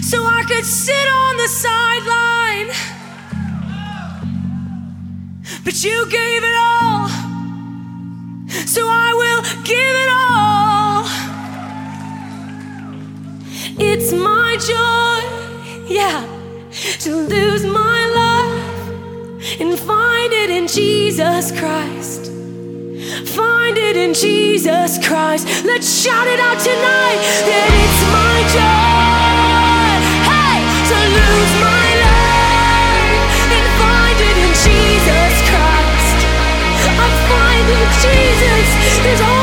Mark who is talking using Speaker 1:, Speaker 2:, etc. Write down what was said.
Speaker 1: so I could sit on the sideline. But you gave it all, so I will give it all. It's my joy, yeah, to lose my life and find it in Jesus Christ. Find it in Jesus Christ. Let's shout it out tonight that it's my joy, hey, to lose my life and find it in Jesus Christ. I'm finding Jesus. There's